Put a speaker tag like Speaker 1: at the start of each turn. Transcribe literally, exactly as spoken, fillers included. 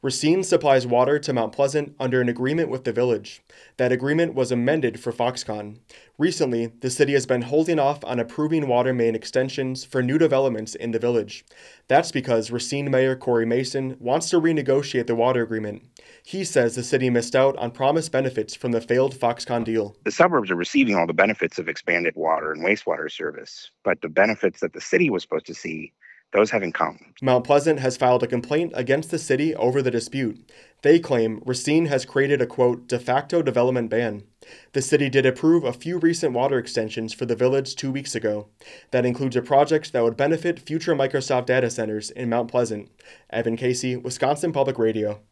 Speaker 1: Racine supplies water to Mount Pleasant under an agreement with the village. That agreement was amended for Foxconn. Recently, the city has been holding off on approving water main extensions for new developments in the village. That's because Racine Mayor Corey Mason wants to renegotiate the water agreement. He says the city missed out on promised benefits from the failed Foxconn deal.
Speaker 2: The suburbs are receiving all the benefits of expanded water and wastewater service, but the benefits that the city was supposed to see, those haven't come.
Speaker 1: Mount Pleasant has filed a complaint against the city over the dispute. They claim Racine has created a, quote, de facto development ban. The city did approve a few recent water extensions for the village two weeks ago. That includes a project that would benefit future Microsoft data centers in Mount Pleasant. Evan Casey, Wisconsin Public Radio.